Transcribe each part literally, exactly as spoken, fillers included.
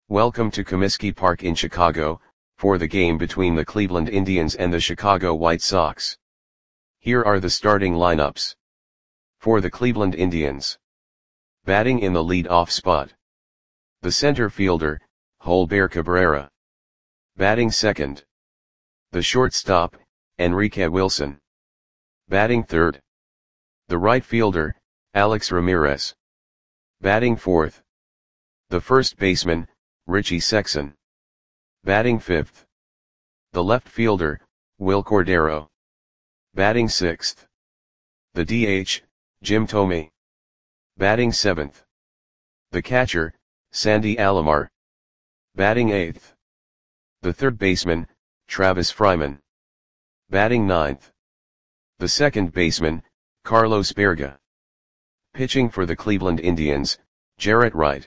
Welcome to Comiskey Park in Chicago, for the game between the Cleveland Indians and the Chicago White Sox. Here are the starting lineups. For the Cleveland Indians. Batting in the lead-off spot. The center fielder, Jolber Cabrera. Batting second. The shortstop, Enrique Wilson. Batting third. The right fielder, Alex Ramirez. Batting fourth. The first baseman, Richie Sexson. Batting fifth. The left fielder, Wil Cordero. Batting sixth. The D H, Jim Thome. Batting seventh. The catcher, Sandy Alomar. Batting eighth. The third baseman, Travis Fryman. Batting ninth. The second baseman, Carlos Baerga. Pitching for the Cleveland Indians, Jarrett Wright.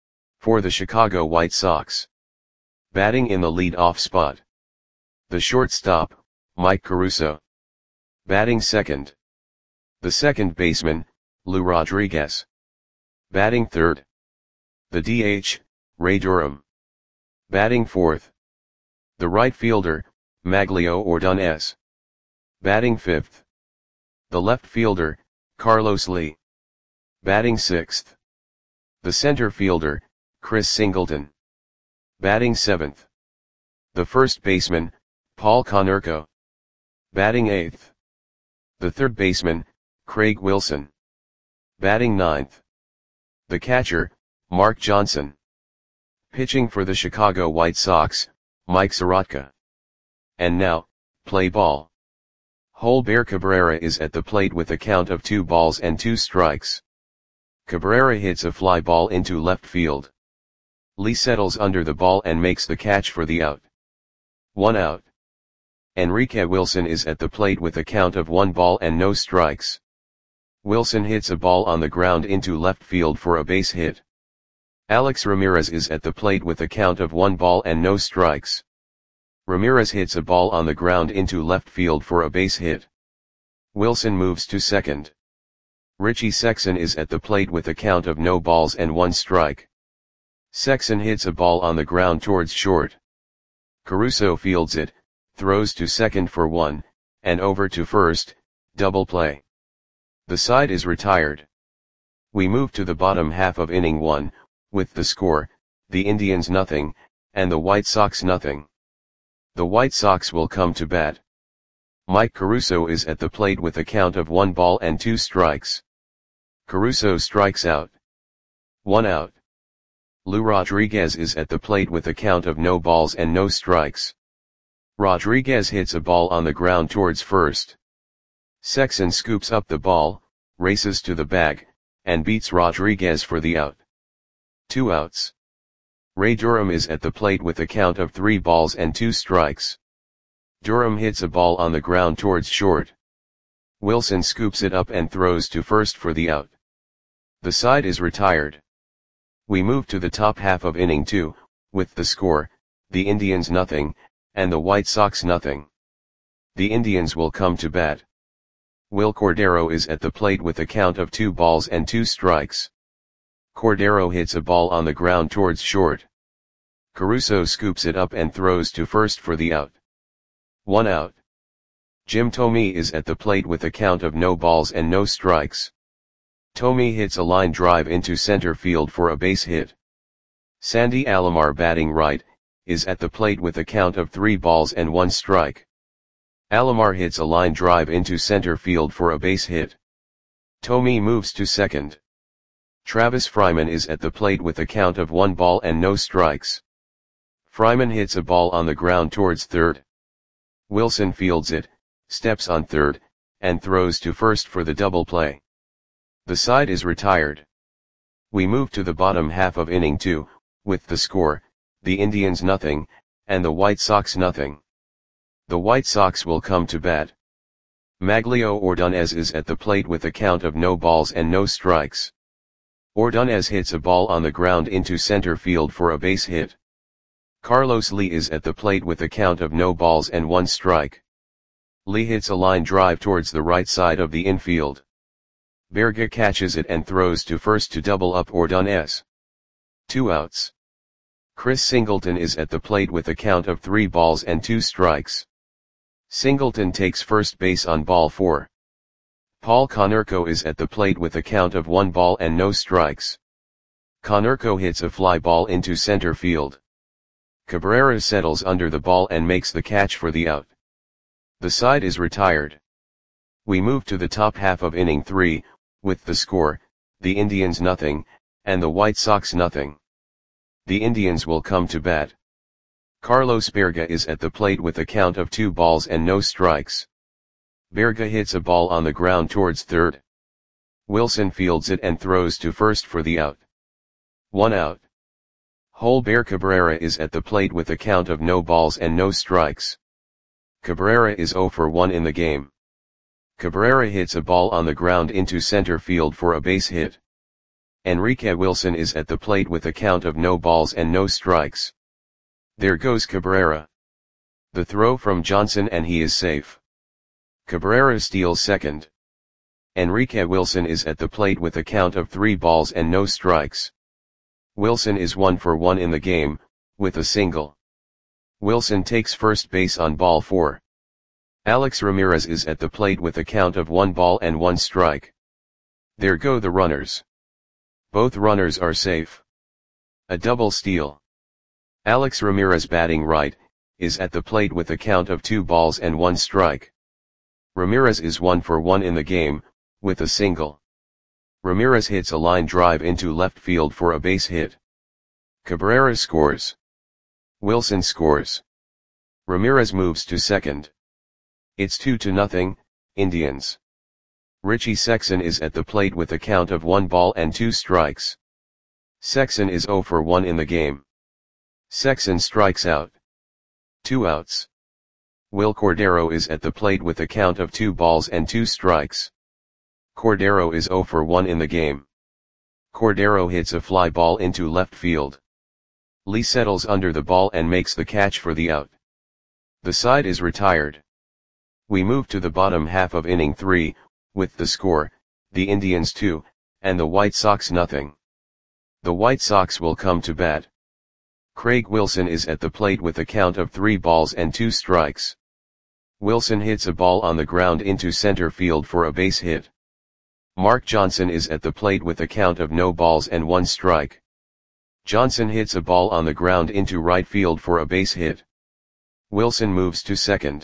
For the Chicago White Sox. Batting in the lead-off spot. The shortstop, Mike Caruso. Batting second. The second baseman, Lou Rodriguez. Batting third. The D H, Ray Durham. Batting fourth. The right fielder, Maglio Ordonez. Batting fifth. The left fielder, Carlos Lee. Batting sixth. The center fielder, Chris Singleton. Batting seventh. The first baseman, Paul Konerko. Batting eighth. The third baseman, Craig Wilson. Batting ninth. The catcher, Mark Johnson. Pitching for the Chicago White Sox, Mike Soroka. And now, play ball. Jolber Cabrera is at the plate with a count of two balls and two strikes. Cabrera hits a fly ball into left field. Lee settles under the ball and makes the catch for the out. One out. Enrique Wilson is at the plate with a count of one ball and no strikes. Wilson hits a ball on the ground into left field for a base hit. Alex Ramirez is at the plate with a count of one ball and no strikes. Ramirez hits a ball on the ground into left field for a base hit. Wilson moves to second. Richie Sexson is at the plate with a count of no balls and one strike. Sexson hits a ball on the ground towards short. Caruso fields it, throws to second for one, and over to first, double play. The side is retired. We move to the bottom half of inning one, with the score, the Indians nothing, and the White Sox nothing. The White Sox will come to bat. Mike Caruso is at the plate with a count of one ball and two strikes. Caruso strikes out. One out. Lou Rodriguez is at the plate with a count of no balls and no strikes. Rodriguez hits a ball on the ground towards first. Sexson scoops up the ball, races to the bag, and beats Rodriguez for the out. Two outs. Ray Durham is at the plate with a count of three balls and two strikes. Durham hits a ball on the ground towards short. Wilson scoops it up and throws to first for the out. The side is retired. We move to the top half of inning two, with the score, the Indians nothing, and the White Sox nothing. The Indians will come to bat. Wil Cordero is at the plate with a count of two balls and two strikes. Cordero hits a ball on the ground towards short. Caruso scoops it up and throws to first for the out. One out. Jim Thome is at the plate with a count of no balls and no strikes. Thome hits a line drive into center field for a base hit. Sandy Alomar, batting right, is at the plate with a count of three balls and one strike. Alomar hits a line drive into center field for a base hit. Thome moves to second. Travis Fryman is at the plate with a count of one ball and no strikes. Fryman hits a ball on the ground towards third. Wilson fields it, steps on third, and throws to first for the double play. The side is retired. We move to the bottom half of inning two, with the score, the Indians nothing, and the White Sox nothing. The White Sox will come to bat. Maglio Ordonez is at the plate with a count of no balls and no strikes. Ordonez hits a ball on the ground into center field for a base hit. Carlos Lee is at the plate with a count of no balls and one strike. Lee hits a line drive towards the right side of the infield. Baerga catches it and throws to first to double up Ordonez. Two outs. Chris Singleton is at the plate with a count of three balls and two strikes. Singleton takes first base on ball four. Paul Konerko is at the plate with a count of one ball and no strikes. Konerko hits a fly ball into center field. Cabrera settles under the ball and makes the catch for the out. The side is retired. We move to the top half of inning three, with the score, the Indians nothing, and the White Sox nothing. The Indians will come to bat. Carlos Berga is at the plate with a count of two balls and no strikes. Berga hits a ball on the ground towards third. Wilson fields it and throws to first for the out. One out. Holber Cabrera is at the plate with a count of no balls and no strikes. Cabrera is zero for one in the game. Cabrera hits a ball on the ground into center field for a base hit. Enrique Wilson is at the plate with a count of no balls and no strikes. There goes Cabrera. The throw from Johnson and he is safe. Cabrera steals second. Enrique Wilson is at the plate with a count of three balls and no strikes. Wilson is one for one in the game, with a single. Wilson takes first base on ball four. Alex Ramirez is at the plate with a count of one ball and one strike. There go the runners. Both runners are safe. A double steal. Alex Ramirez, batting right, is at the plate with a count of two balls and one strike. Ramirez is one for one in the game, with a single. Ramirez hits a line drive into left field for a base hit. Cabrera scores. Wilson scores. Ramirez moves to second. It's two to nothing, Indians. Richie Sexson is at the plate with a count of one ball and two strikes. Sexson is zero for one in the game. Sexson strikes out. Two outs. Will Cordero is at the plate with a count of two balls and two strikes. Cordero is zero for one in the game. Cordero hits a fly ball into left field. Lee settles under the ball and makes the catch for the out. The side is retired. We move to the bottom half of inning three, with the score, the Indians two, and the White Sox nothing. The White Sox will come to bat. Craig Wilson is at the plate with a count of three balls and two strikes. Wilson hits a ball on the ground into center field for a base hit. Mark Johnson is at the plate with a count of no balls and one strike. Johnson hits a ball on the ground into right field for a base hit. Wilson moves to second.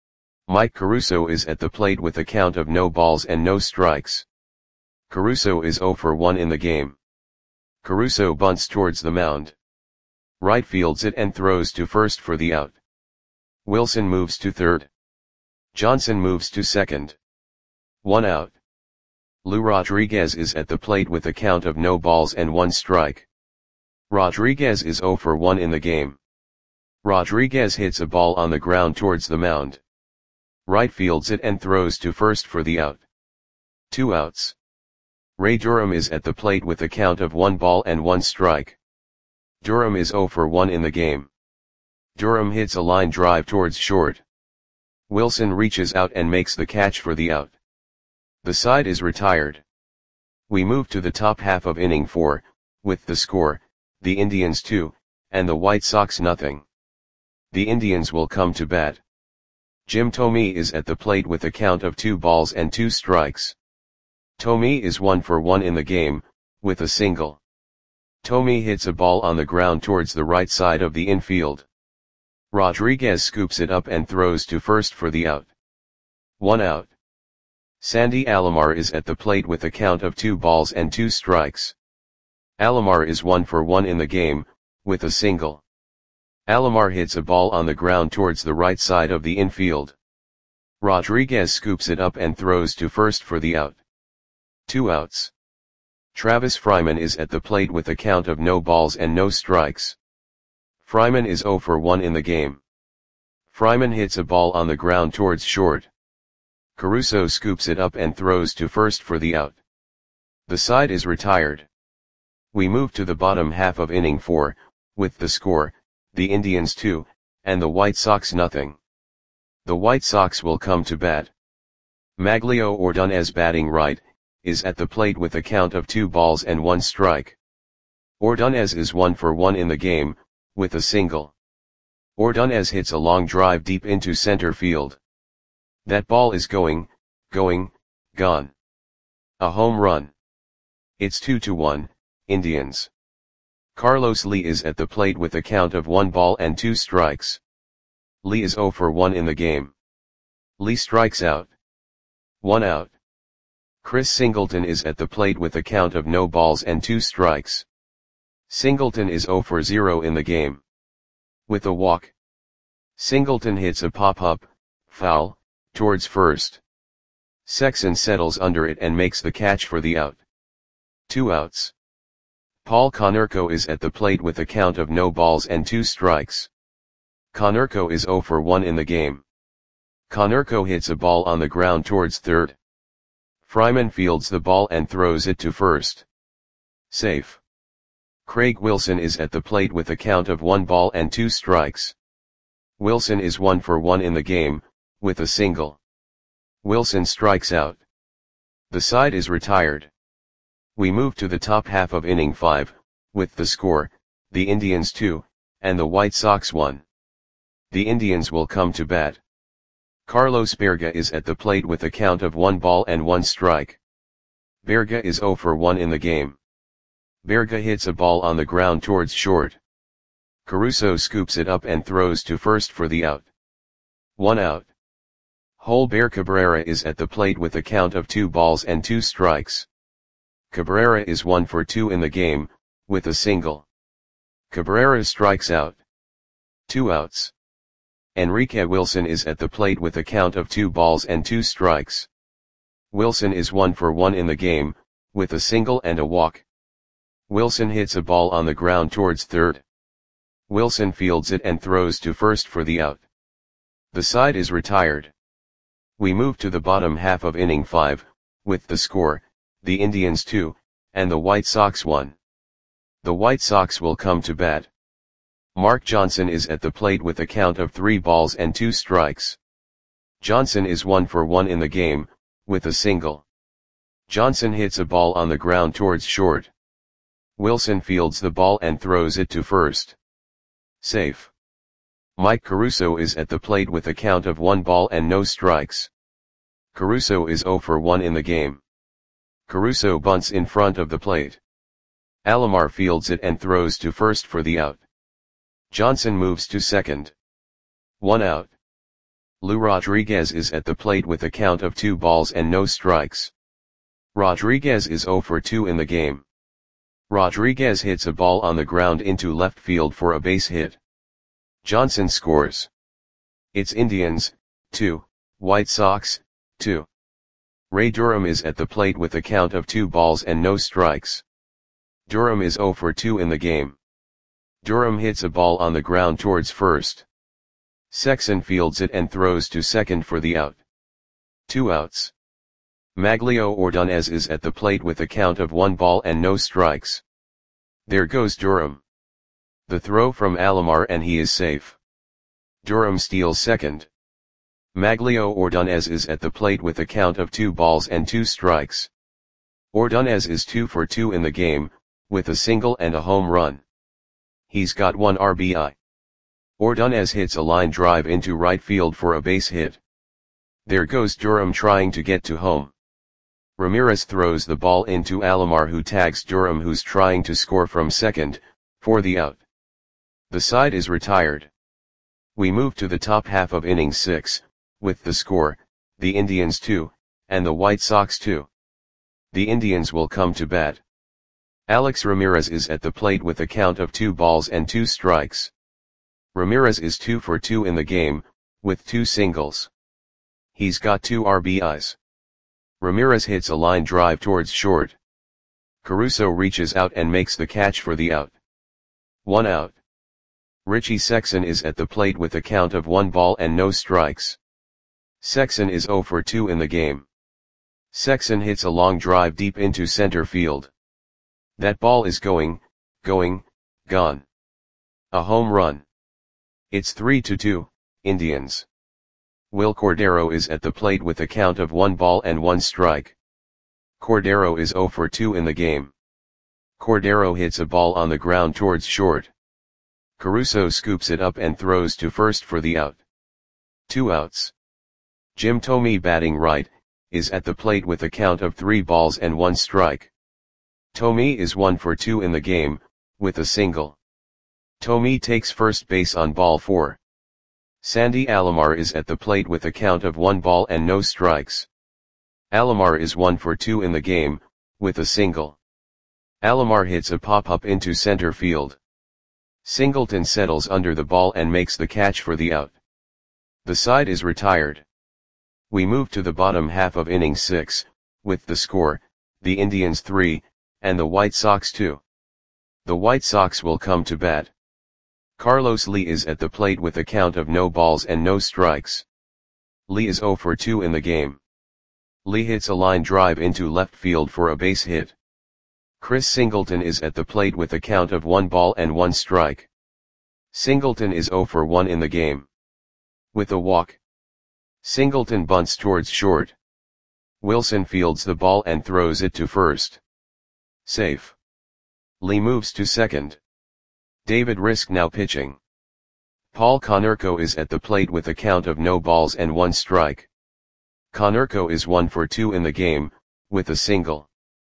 Mike Caruso is at the plate with a count of no balls and no strikes. Caruso is zero for one in the game. Caruso bunts towards the mound. Right fields it and throws to first for the out. Wilson moves to third. Johnson moves to second. One out. Lou Rodriguez is at the plate with a count of no balls and one strike. Rodriguez is zero for one in the game. Rodriguez hits a ball on the ground towards the mound. Right fields it and throws to first for the out. Two outs. Ray Durham is at the plate with a count of one ball and one strike. Durham is zero for one in the game. Durham hits a line drive towards short. Wilson reaches out and makes the catch for the out. The side is retired. We move to the top half of inning four, with the score, the Indians two, and the White Sox nothing. The Indians will come to bat. Jim Thome is at the plate with a count of two balls and two strikes. Thome is one for one in the game, with a single. Thome hits a ball on the ground towards the right side of the infield. Rodriguez scoops it up and throws to first for the out. One out. Sandy Alomar is at the plate with a count of two balls and two strikes. Alomar is one for one in the game, with a single. Alomar hits a ball on the ground towards the right side of the infield. Rodriguez scoops it up and throws to first for the out. Two outs. Travis Fryman is at the plate with a count of no balls and no strikes. Fryman is zero for one in the game. Fryman hits a ball on the ground towards short. Caruso scoops it up and throws to first for the out. The side is retired. We move to the bottom half of inning four, with the score, the Indians two, and the White Sox nothing. The White Sox will come to bat. Maglio Ordonez, batting right, is at the plate with a count of two balls and one strike. Ordonez is one for one in the game, with a single. Ordonez hits a long drive deep into center field. That ball is going, going, gone. A home run. It's two to one, Indians. Carlos Lee is at the plate with a count of one ball and two strikes. Lee is zero for one in the game. Lee strikes out. One out. Chris Singleton is at the plate with a count of no balls and two strikes. Singleton is zero for zero in the game. With a walk. Singleton hits a pop-up, foul, towards first. Sexson settles under it and makes the catch for the out. Two outs. Paul Konerko is at the plate with a count of no balls and two strikes. Konerko is zero for one in the game. Konerko hits a ball on the ground towards third. Fryman fields the ball and throws it to first. Safe. Craig Wilson is at the plate with a count of one ball and two strikes. Wilson is one for one in the game, with a single. Wilson strikes out. The side is retired. We move to the top half of inning five, with the score, the Indians two, and the White Sox one. The Indians will come to bat. Carlos Berga is at the plate with a count of one ball and one strike. Berga is zero for one in the game. Berga hits a ball on the ground towards short. Caruso scoops it up and throws to first for the out. One out. Holber Cabrera is at the plate with a count of two balls and two strikes. Cabrera is one for two in the game, with a single. Cabrera strikes out. Two outs. Enrique Wilson is at the plate with a count of two balls and two strikes. Wilson is one for one in the game, with a single and a walk. Wilson hits a ball on the ground towards third. Wilson fields it and throws to first for the out. The side is retired. We move to the bottom half of inning five, with the score, the Indians two, and the White Sox one. The White Sox will come to bat. Mark Johnson is at the plate with a count of three balls and two strikes. Johnson is one for one in the game, with a single. Johnson hits a ball on the ground towards short. Wilson fields the ball and throws it to first. Safe. Mike Caruso is at the plate with a count of one ball and no strikes. Caruso is zero for one in the game. Caruso bunts in front of the plate. Alomar fields it and throws to first for the out. Johnson moves to second. One out. Lou Rodriguez is at the plate with a count of two balls and no strikes. Rodriguez is zero for two in the game. Rodriguez hits a ball on the ground into left field for a base hit. Johnson scores. It's Indians, two, White Sox, two. Ray Durham is at the plate with a count of two balls and no strikes. Durham is zero for two in the game. Durham hits a ball on the ground towards first. Sexson fields it and throws to second for the out. Two outs. Maglio Ordonez is at the plate with a count of one ball and no strikes. There goes Durham. The throw from Alomar and he is safe. Durham steals second. Maglio Ordonez is at the plate with a count of two balls and two strikes. Ordonez is two for two in the game, with a single and a home run. He's got one R B I. Ordonez hits a line drive into right field for a base hit. There goes Durham trying to get to home. Ramirez throws the ball into Alomar who tags Durham who's trying to score from second, for the out. The side is retired. We move to the top half of inning six, with the score, the Indians two, and the White Sox two. The Indians will come to bat. Alex Ramirez is at the plate with a count of two balls and two strikes. Ramirez is two for two in the game, with two singles. He's got two R B Is. Ramirez hits a line drive towards short. Caruso reaches out and makes the catch for the out. One out. Richie Sexson is at the plate with a count of one ball and no strikes. Sexson is zero for two in the game. Sexson hits a long drive deep into center field. That ball is going, going, gone. A home run. It's three to two, Indians. Will Cordero is at the plate with a count of one ball and one strike. Cordero is zero for two in the game. Cordero hits a ball on the ground towards short. Caruso scoops it up and throws to first for the out. Two outs. Jim Thome, batting right, is at the plate with a count of three balls and one strike. Thome is one for two in the game, with a single. Thome takes first base on ball four. Sandy Alomar is at the plate with a count of one ball and no strikes. Alomar is one for two in the game, with a single. Alomar hits a pop-up into center field. Singleton settles under the ball and makes the catch for the out. The side is retired. We move to the bottom half of inning six, with the score, the Indians three, and the White Sox two. The White Sox will come to bat. Carlos Lee is at the plate with a count of no balls and no strikes. Lee is oh for two in the game. Lee hits a line drive into left field for a base hit. Chris Singleton is at the plate with a count of one ball and one strike. Singleton is oh for one in the game. With a walk. Singleton bunts towards short. Wilson fields the ball and throws it to first. Safe. Lee moves to second. David Risk now pitching. Paul Konerko is at the plate with a count of no balls and one strike. Konerko is one for two in the game, with a single.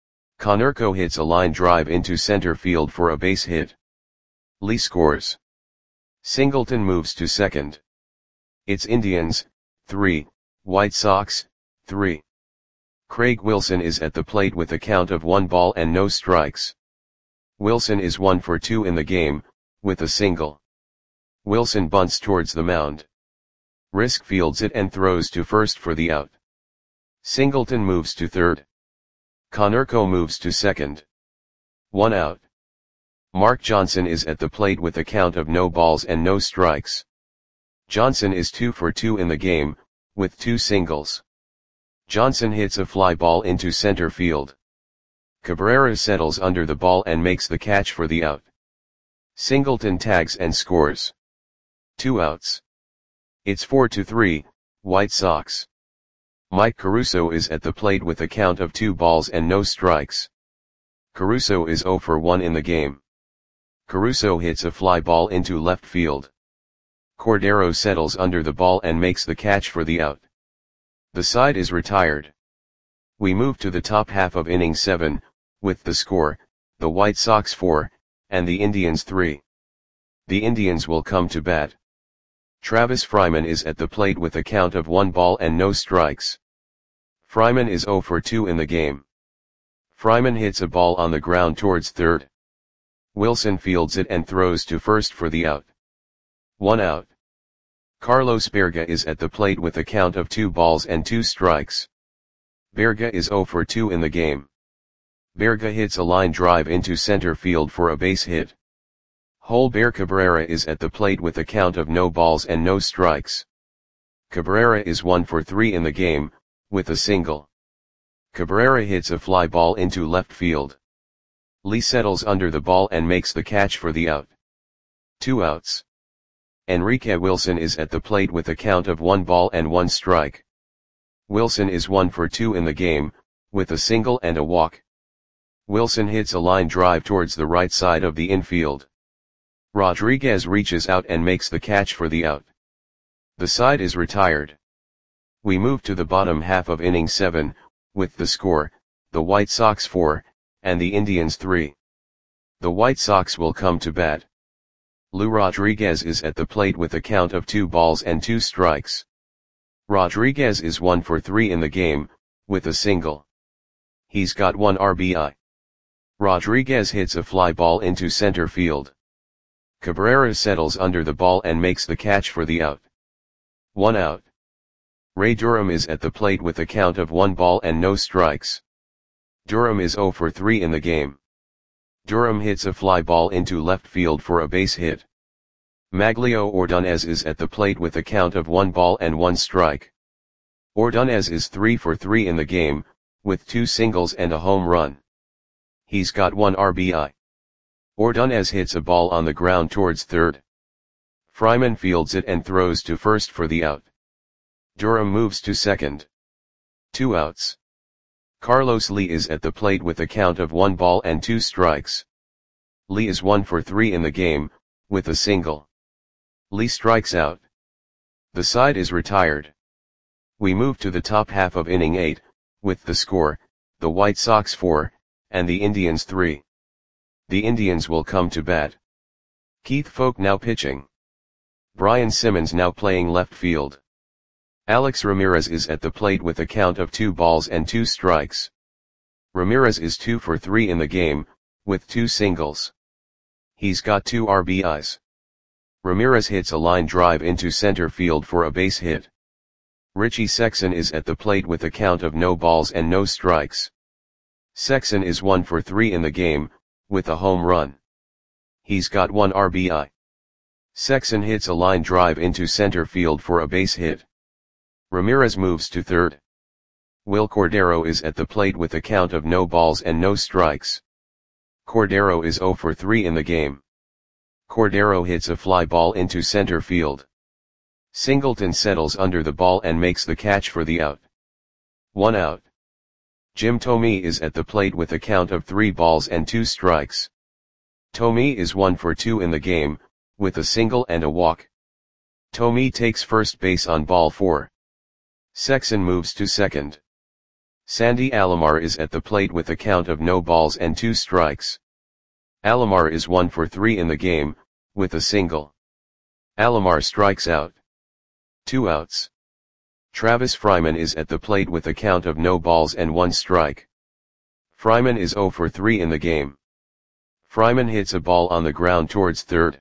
Konerko hits a line drive into center field for a base hit. Lee scores. Singleton moves to second. It's Indians, three, White Sox, three. Craig Wilson is at the plate with a count of one ball and no strikes. Wilson is one for two in the game, with a single. Wilson bunts towards the mound. Risk fields it and throws to first for the out. Singleton moves to third. Konerko moves to second. One out. Mark Johnson is at the plate with a count of no balls and no strikes. Johnson is two for two in the game, with two singles. Johnson hits a fly ball into center field. Cabrera settles under the ball and makes the catch for the out. Singleton tags and scores. Two outs. It's four to three, White Sox. Mike Caruso is at the plate with a count of two balls and no strikes. Caruso is oh for one in the game. Caruso hits a fly ball into left field. Cordero settles under the ball and makes the catch for the out. The side is retired. We move to the top half of inning seven, with the score, the White Sox four, and the Indians three. The Indians will come to bat. Travis Fryman is at the plate with a count of one ball and no strikes. Fryman is oh for two in the game. Fryman hits a ball on the ground towards third. Wilson fields it and throws to first for the out. One out. Carlos Berga is at the plate with a count of two balls and two strikes. Berga is oh for two in the game. Berga hits a line drive into center field for a base hit. Holber Cabrera is at the plate with a count of no balls and no strikes. Cabrera is one for three in the game, with a single. Cabrera hits a fly ball into left field. Lee settles under the ball and makes the catch for the out. Two outs. Enrique Wilson is at the plate with a count of one ball and one strike. Wilson is one for two in the game, with a single and a walk. Wilson hits a line drive towards the right side of the infield. Rodriguez reaches out and makes the catch for the out. The side is retired. We move to the bottom half of inning seven, with the score, the White Sox four, and the Indians three. The White Sox will come to bat. Lou Rodriguez is at the plate with a count of two balls and two strikes. Rodriguez is one for three in the game, with a single. He's got one R B I. Rodriguez hits a fly ball into center field. Cabrera settles under the ball and makes the catch for the out. One out. Ray Durham is at the plate with a count of one ball and no strikes. Durham is oh for three in the game. Durham hits a fly ball into left field for a base hit. Maglio Ordonez is at the plate with a count of one ball and one strike. Ordonez is three for three in the game, with two singles and a home run. He's got one R B I. Ordonez hits a ball on the ground towards third. Fryman fields it and throws to first for the out. Durham moves to second. Two outs. Carlos Lee is at the plate with a count of one ball and two strikes. Lee is one for three in the game, with a single. Lee strikes out. The side is retired. We move to the top half of inning eight, with the score, the White Sox four, and the Indians three. The Indians will come to bat. Keith Foulke now pitching. Brian Simmons now playing left field. Alex Ramirez is at the plate with a count of two balls and two strikes. Ramirez is two for three in the game, with two singles. He's got two R B Is. Ramirez hits a line drive into center field for a base hit. Richie Sexson is at the plate with a count of no balls and no strikes. Sexson is one for three in the game, with a home run. He's got one R B I. Sexson hits a line drive into center field for a base hit. Ramirez moves to third. Will Cordero is at the plate with a count of no balls and no strikes. Cordero is zero for three in the game. Cordero hits a fly ball into center field. Singleton settles under the ball and makes the catch for the out. One out. Jim Thome is at the plate with a count of three balls and two strikes. Thome is one for two in the game, with a single and a walk. Thome takes first base on ball four. Sexson moves to second. Sandy Alomar is at the plate with a count of no balls and two strikes. Alomar is one for three in the game, with a single. Alomar strikes out. Two outs. Travis Fryman is at the plate with a count of no balls and one strike. Fryman is zero for three in the game. Fryman hits a ball on the ground towards third.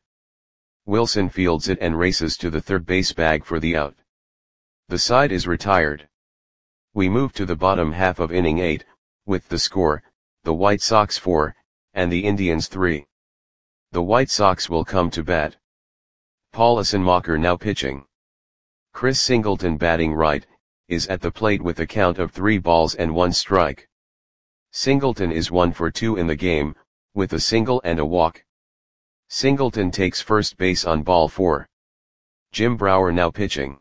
Wilson fields it and races to the third base bag for the out. The side is retired. We move to the bottom half of inning eight, with the score, the White Sox four, and the Indians three. The White Sox will come to bat. Paul Assenmacher now pitching. Chris Singleton batting right, is at the plate with a count of three balls and one strike. Singleton is one for two in the game, with a single and a walk. Singleton takes first base on ball four. Jim Brower now pitching.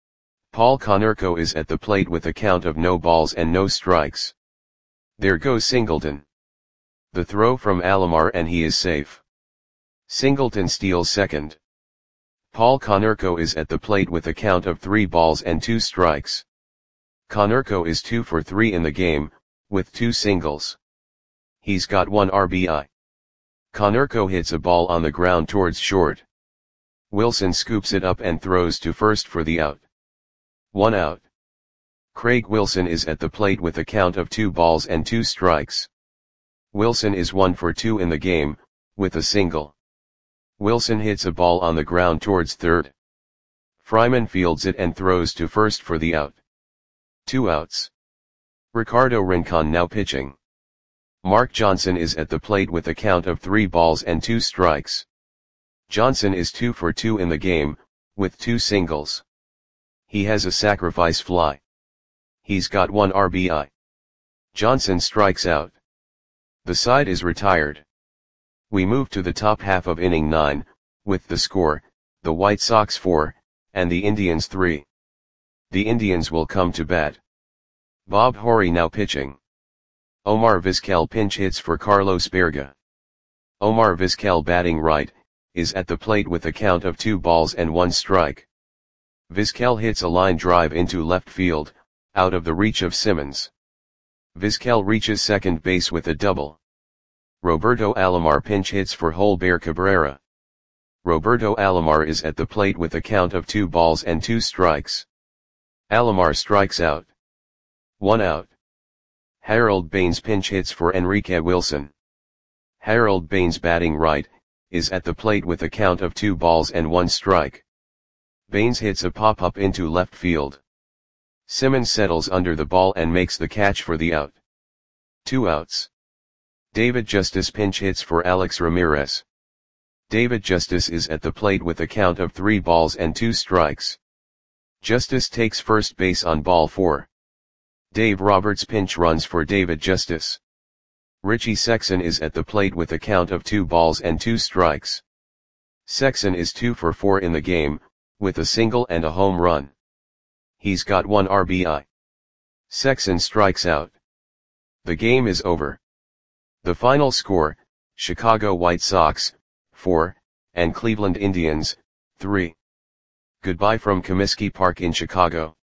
Paul Konerko is at the plate with a count of no balls and no strikes. There goes Singleton. The throw from Alomar and he is safe. Singleton steals second. Paul Konerko is at the plate with a count of three balls and two strikes. Konerko is two for three in the game, with two singles. He's got one R B I. Konerko hits a ball on the ground towards short. Wilson scoops it up and throws to first for the out. One out. Craig Wilson is at the plate with a count of two balls and two strikes. Wilson is one for two in the game, with a single. Wilson hits a ball on the ground towards third. Fryman fields it and throws to first for the out. Two outs. Ricardo Rincon now pitching. Mark Johnson is at the plate with a count of three balls and two strikes. Johnson is two for two in the game, with two singles. He has a sacrifice fly. He's got one R B I. Johnson strikes out. The side is retired. We move to the top half of inning nine, with the score, the White Sox four, and the Indians three. The Indians will come to bat. Bob Horry now pitching. Omar Vizquel pinch hits for Carlos Berga. Omar Vizquel batting right, is at the plate with a count of two balls and one strike. Vizquel hits a line drive into left field, out of the reach of Simmons. Vizquel reaches second base with a double. Roberto Alomar pinch hits for Holber Cabrera. Roberto Alomar is at the plate with a count of two balls and two strikes. Alomar strikes out. One out. Harold Baines pinch hits for Enrique Wilson. Harold Baines batting right, is at the plate with a count of two balls and one strike. Baines hits a pop-up into left field. Simmons settles under the ball and makes the catch for the out. Two outs. David Justice pinch hits for Alex Ramirez. David Justice is at the plate with a count of three balls and two strikes. Justice takes first base on ball four. Dave Roberts pinch runs for David Justice. Richie Sexson is at the plate with a count of two balls and two strikes. Sexson is two for four in the game, with a single and a home run. He's got one R B I. Sexson strikes out. The game is over. The final score, Chicago White Sox, four, and Cleveland Indians, three. Goodbye from Comiskey Park in Chicago.